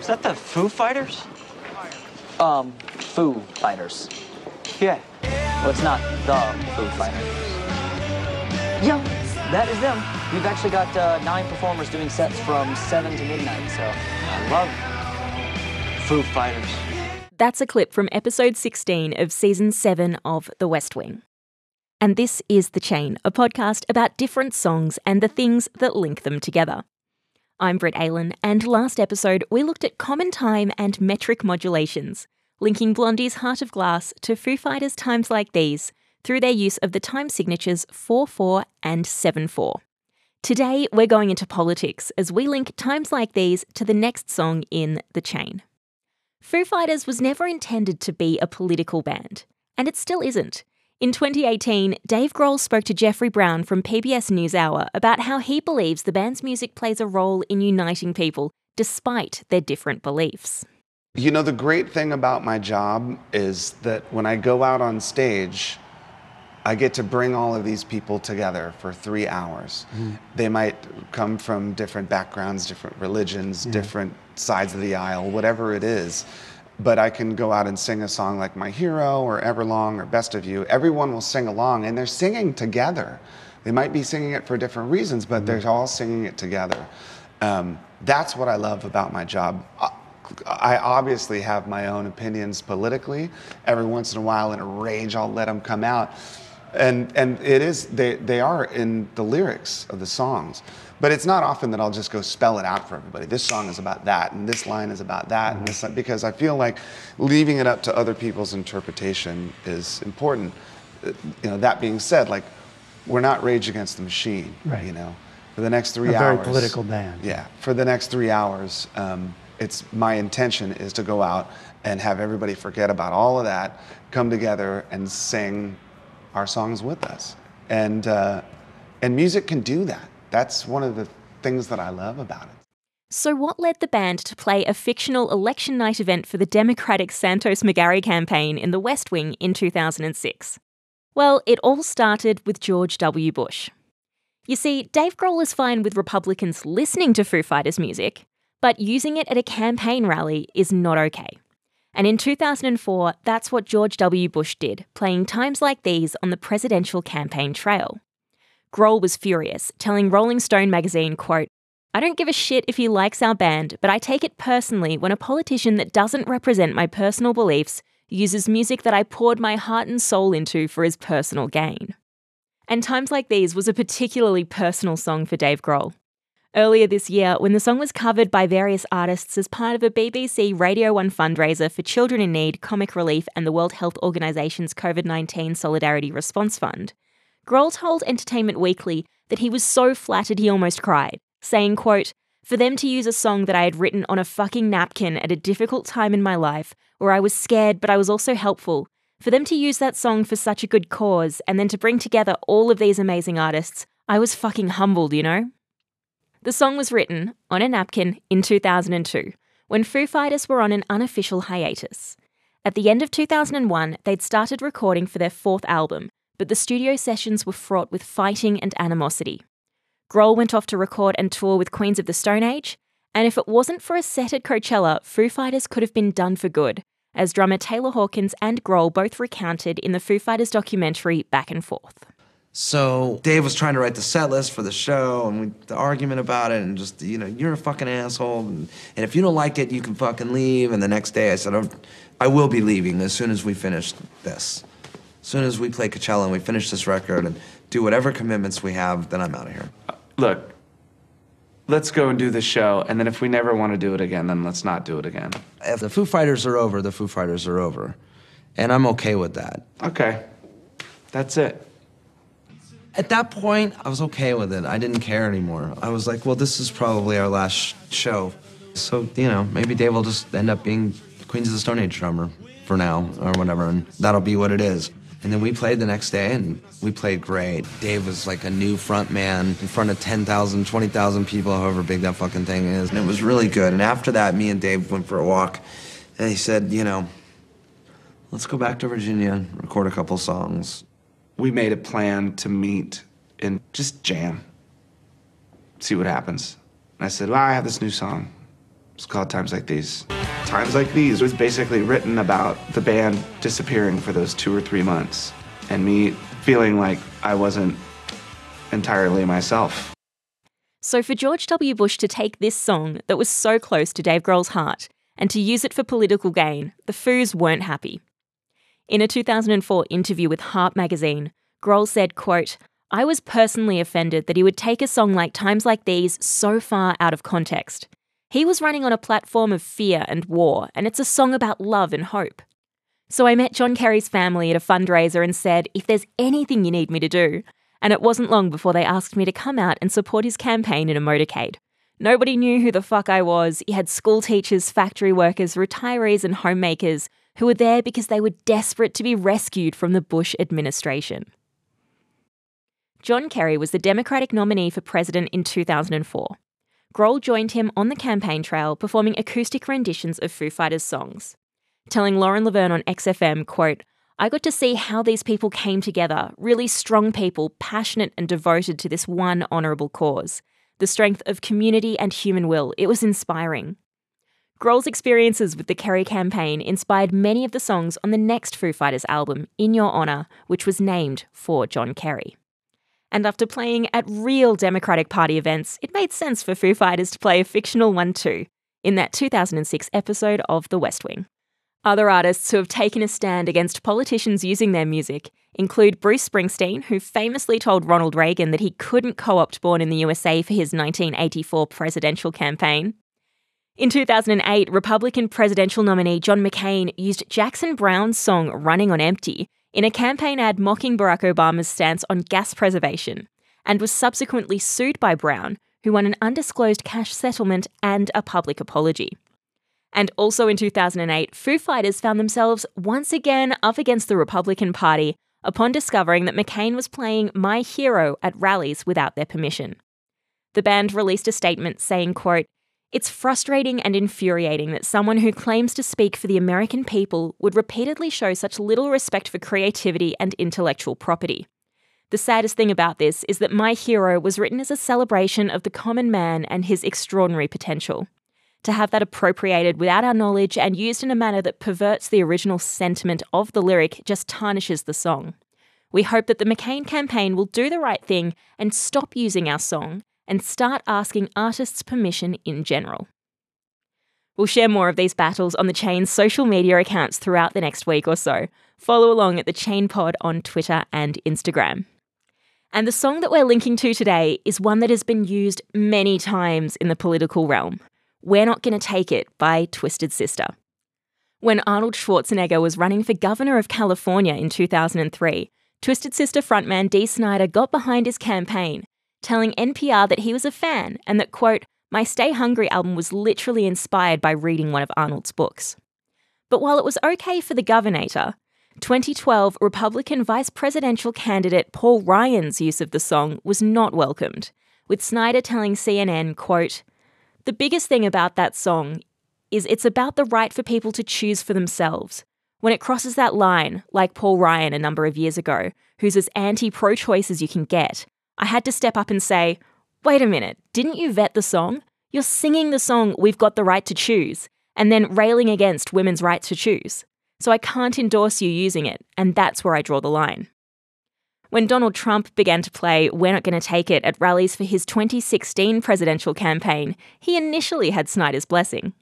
that the Foo Fighters? Foo Fighters. Yeah. Well, it's not the Foo Fighters. Yeah, that is them. We've actually got 9 performers doing sets from 7 to midnight, so I love Foo Fighters. That's a clip from episode 16 of season 7 of The West Wing. And this is The Chain, a podcast about different songs and the things that link them together. I'm Britt Aylan, and last episode we looked at common time and metric modulations, linking Blondie's Heart of Glass to Foo Fighters' Times Like These through their use of the time signatures 4/4 and 7/4. Today we're going into politics as we link Times Like These to the next song in The Chain. Foo Fighters was never intended to be a political band, and it still isn't. In 2018, Dave Grohl spoke to Jeffrey Brown from PBS NewsHour about how he believes the band's music plays a role in uniting people despite their different beliefs. You know, the great thing about my job is that when I go out on stage, I get to bring all of these people together for 3 hours. They might come from different backgrounds, different religions, different sides of the aisle, whatever it is. But I can go out and sing a song like My Hero or Everlong or Best of You. Everyone will sing along, and they're singing together. They might be singing it for different reasons, but they're all singing it together. That's what I love about my job. I obviously have my own opinions politically. Every once in a while, in a rage, I'll let them come out. And it is, they are in the lyrics of the songs. But it's not often that I'll just go spell it out for everybody. This song is about that, and this line is about that, and this, because I feel like leaving it up to other people's interpretation is important. You know, that being said, like, we're not Rage Against the Machine, right. You know. For the next 3 hours. A very political band. Yeah, for the next 3 hours, it's my intention is to go out and have everybody forget about all of that, come together and sing our songs with us. And music can do that. That's one of the things that I love about it. So what led the band to play a fictional election night event for the Democratic Santos McGarry campaign in the West Wing in 2006? Well, it all started with George W. Bush. You see, Dave Grohl is fine with Republicans listening to Foo Fighters music, but using it at a campaign rally is not okay. And in 2004, that's what George W. Bush did, playing Times Like These on the presidential campaign trail. Grohl was furious, telling Rolling Stone magazine, quote, "I don't give a shit if he likes our band, but I take it personally when a politician that doesn't represent my personal beliefs uses music that I poured my heart and soul into for his personal gain." And Times Like These was a particularly personal song for Dave Grohl. Earlier this year, when the song was covered by various artists as part of a BBC Radio 1 fundraiser for Children in Need, Comic Relief and the World Health Organization's COVID-19 Solidarity Response Fund, Grohl told Entertainment Weekly that he was so flattered he almost cried, saying, quote, "For them to use a song that I had written on a fucking napkin at a difficult time in my life, where I was scared but I was also helpful, for them to use that song for such a good cause and then to bring together all of these amazing artists, I was fucking humbled, you know?" The song was written on a napkin in 2002, when Foo Fighters were on an unofficial hiatus. At the end of 2001, they'd started recording for their 4th album, but the studio sessions were fraught with fighting and animosity. Grohl went off to record and tour with Queens of the Stone Age, and if it wasn't for a set at Coachella, Foo Fighters could have been done for good, as drummer Taylor Hawkins and Grohl both recounted in the Foo Fighters documentary Back and Forth. So Dave was trying to write the set list for the show, and the argument about it, and just, you know, you're a fucking asshole, and if you don't like it, you can fucking leave. And the next day I said, I will be leaving as soon as we finish this. As soon as we play Coachella and we finish this record and do whatever commitments we have, then I'm out of here. Look, let's go and do the show, and then if we never want to do it again, then let's not do it again. If the Foo Fighters are over, the Foo Fighters are over. And I'm okay with that. Okay, that's it. At that point, I was okay with it. I didn't care anymore. I was like, well, this is probably our last show. So, you know, maybe Dave will just end up being Queens of the Stone Age drummer for now, or whatever, and that'll be what it is. And then we played the next day, and we played great. Dave was like a new front man in front of 10,000, 20,000 people, however big that fucking thing is. And it was really good. And after that, me and Dave went for a walk, and he said, you know, let's go back to Virginia and record a couple songs. We made a plan to meet and just jam, see what happens. And I said, well, I have this new song. It's called Times Like These. Times Like These was basically written about the band disappearing for those 2 or 3 months and me feeling like I wasn't entirely myself. So for George W. Bush to take this song that was so close to Dave Grohl's heart and to use it for political gain, the Foos weren't happy. In a 2004 interview with Harp magazine, Grohl said, quote, "I was personally offended that he would take a song like Times Like These so far out of context. He was running on a platform of fear and war, and it's a song about love and hope. So I met John Kerry's family at a fundraiser and said, if there's anything you need me to do, and it wasn't long before they asked me to come out and support his campaign in a motorcade. Nobody knew who the fuck I was. He had school teachers, factory workers, retirees and homemakers who were there because they were desperate to be rescued from the Bush administration." John Kerry was the Democratic nominee for president in 2004. Grohl joined him on the campaign trail performing acoustic renditions of Foo Fighters songs. Telling Lauren Laverne on XFM, quote, "I got to see how these people came together, really strong people, passionate and devoted to this one honourable cause. The strength of community and human will. It was inspiring." Grohl's experiences with the Kerry campaign inspired many of the songs on the next Foo Fighters album, In Your Honour, which was named for John Kerry. And after playing at real Democratic Party events, it made sense for Foo Fighters to play a fictional one too, in that 2006 episode of The West Wing. Other artists who have taken a stand against politicians using their music include Bruce Springsteen, who famously told Ronald Reagan that he couldn't co-opt Born in the USA for his 1984 presidential campaign. In 2008, Republican presidential nominee John McCain used Jackson Browne's song Running on Empty in a campaign ad mocking Barack Obama's stance on gas preservation, and was subsequently sued by Browne, who won an undisclosed cash settlement and a public apology. And also in 2008, Foo Fighters found themselves once again up against the Republican Party upon discovering that McCain was playing My Hero at rallies without their permission. The band released a statement saying, quote, "It's frustrating and infuriating that someone who claims to speak for the American people would repeatedly show such little respect for creativity and intellectual property. The saddest thing about this is that My Hero was written as a celebration of the common man and his extraordinary potential. To have that appropriated without our knowledge and used in a manner that perverts the original sentiment of the lyric just tarnishes the song. We hope that the McCain campaign will do the right thing and stop using our song and start asking artists permission in general." We'll share more of these battles on the Chain's social media accounts throughout the next week or so. Follow along at the Chain Pod on Twitter and Instagram. And the song that we're linking to today is one that has been used many times in the political realm. We're Not Gonna Take It by Twisted Sister. When Arnold Schwarzenegger was running for governor of California in 2003, Twisted Sister frontman Dee Snider got behind his campaign, telling NPR that he was a fan and that, quote, "My Stay Hungry album was literally inspired by reading one of Arnold's books." But while it was okay for the governator, 2012 Republican vice presidential candidate Paul Ryan's use of the song was not welcomed, with Snider telling CNN, quote, "The biggest thing about that song is it's about the right for people to choose for themselves. When it crosses that line, like Paul Ryan a number of years ago, who's as anti-pro-choice as you can get, I had to step up and say, wait a minute, didn't you vet the song? You're singing the song We've Got the Right to Choose, and then railing against women's rights to choose. So I can't endorse you using it, and that's where I draw the line." When Donald Trump began to play We're Not Gonna Take It at rallies for his 2016 presidential campaign, he initially had Snider's blessing.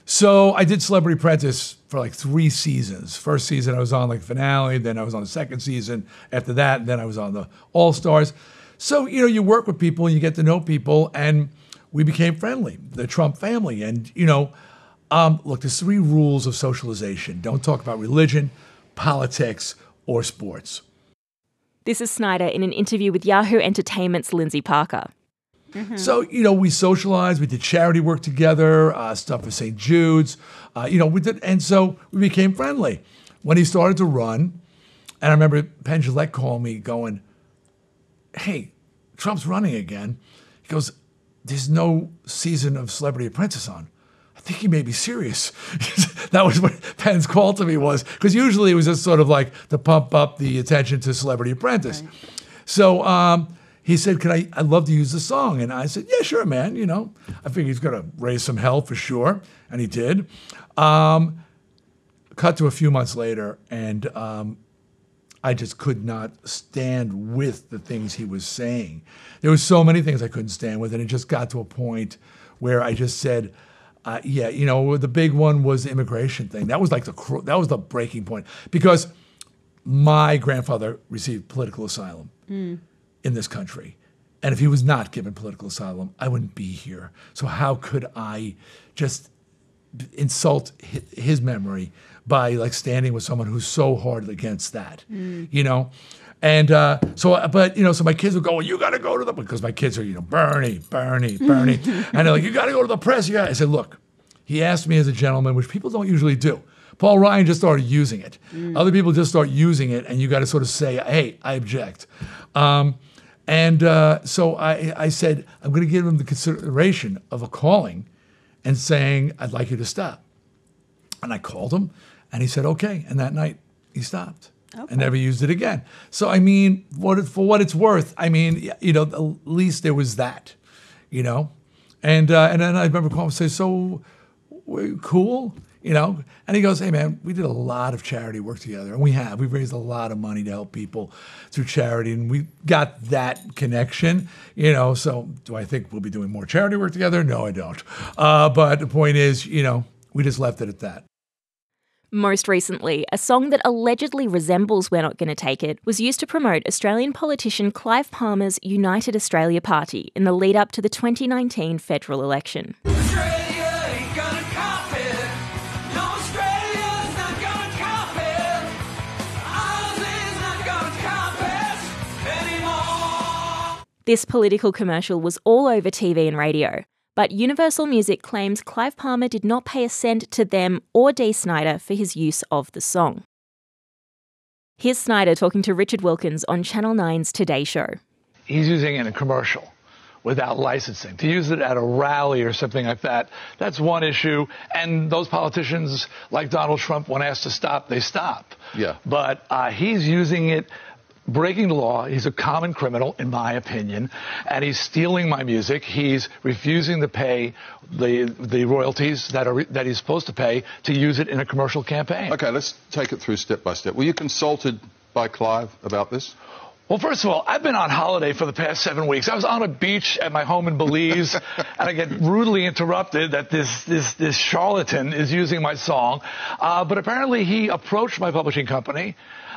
So I did Celebrity Apprentice for like 3 seasons. First season I was on like finale, then I was on the second season. After that, then I was on the All-Stars. So, you know, you work with people and you get to know people, and we became friendly, the Trump family. And, you know, look, there's 3 rules of socialization. Don't talk about religion, politics, or sports. This is Snider in an interview with Yahoo Entertainment's Lindsay Parker. Mm-hmm. So, you know, we socialized, we did charity work together, stuff for St. Jude's, and so we became friendly. When he started to run, and I remember Penn Jillette calling me going, "Hey, Trump's running again." He goes, "There's no season of Celebrity Apprentice on. I think he may be serious." That was what Penn's call to me was, because usually it was just sort of like to pump up the attention to Celebrity Apprentice. Right. So he said, I'd love to use the song. And I said, yeah, sure, man. You know, I figured he's going to raise some hell for sure. And he did. Cut to a few months later, and I just could not stand with the things he was saying. There were so many things I couldn't stand with, and it just got to a point where I just said, yeah, you know, the big one was the immigration thing. That was like that was the breaking point, because my grandfather received political asylum in this country. And if he was not given political asylum, I wouldn't be here. So how could I just insult his memory by like standing with someone who's so hard against that, you know? And so my kids would go, well, you got to go to because my kids are, you know, Bernie. And they're like, you got to go to the press. I said, look, he asked me as a gentleman, which people don't usually do. Paul Ryan just started using it. Other people just start using it, and you got to sort of say, hey, I object. So I said, I'm going to give him the consideration of a calling and saying, I'd like you to stop. And I called him, and he said, okay. And that night, he stopped and never used it again. So, I mean, for what it's worth, I mean, you know, at least there was that, you know. And then I remember calling him and say, so, cool? You know, and he goes, hey, man, we did a lot of charity work together. And we've raised a lot of money to help people through charity. And we got that connection, you know. So do I think we'll be doing more charity work together? No, I don't. But the point is, you know, we just left it at that. Most recently, a song that allegedly resembles We're Not Gonna Take It was used to promote Australian politician Clive Palmer's United Australia Party in the lead up to the 2019 federal election. This political commercial was all over TV and radio, but Universal Music claims Clive Palmer did not pay a cent to them or Dee Snider for his use of the song. Here's Snider talking to Richard Wilkins on Channel 9's Today Show. He's using it in a commercial without licensing. To use it at a rally or something like that, that's one issue. And those politicians, like Donald Trump, when asked to stop, they stop. Yeah. But he's using it, breaking the law. He's a common criminal, in my opinion, and he's stealing my music. He's refusing to pay the royalties that he's supposed to pay to use it in a commercial campaign. Okay, let's take it through step by step. Were you consulted by Clive about this? Well, first of all, I've been on holiday for the past 7 weeks. I was on a beach at my home in Belize, and I get rudely interrupted that this charlatan is using my song. But apparently he approached my publishing company,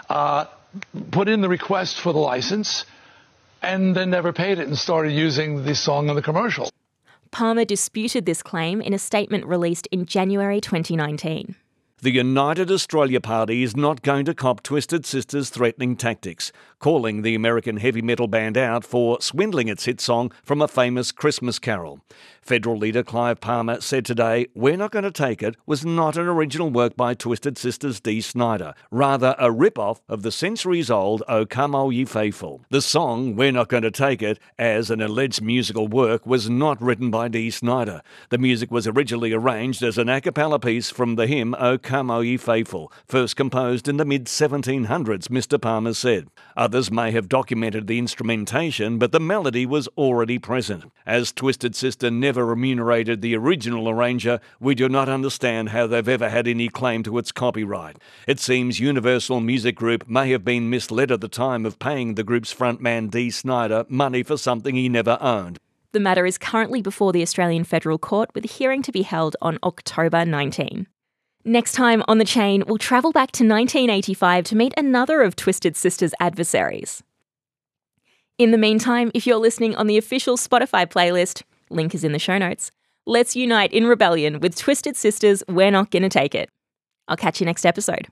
put in the request for the license, and then never paid it and started using the song in the commercial. Palmer disputed this claim in a statement released in January 2019. The United Australia Party is not going to cop Twisted Sister's threatening tactics, calling the American heavy metal band out for swindling its hit song from a famous Christmas carol. Federal leader Clive Palmer said today, We're Not Going to Take It was not an original work by Twisted Sister's Dee Snider, rather a rip-off of the centuries-old O Come All Ye Faithful. The song We're Not Going to Take It, as an alleged musical work, was not written by Dee Snider. The music was originally arranged as an a cappella piece from the hymn O Come All Ye Faithful, first composed in the mid-1700s, Mr. Palmer said. Others may have documented the instrumentation, but the melody was already present. As Twisted Sister never remunerated the original arranger, we do not understand how they've ever had any claim to its copyright. It seems Universal Music Group may have been misled at the time of paying the group's frontman Dee Snider money for something he never owned. The matter is currently before the Australian Federal Court, with a hearing to be held on October 19. Next time on The Chain, we'll travel back to 1985 to meet another of Twisted Sister's adversaries. In the meantime, if you're listening on the official Spotify playlist, link is in the show notes, let's unite in rebellion with Twisted Sister's We're Not Gonna Take It. I'll catch you next episode.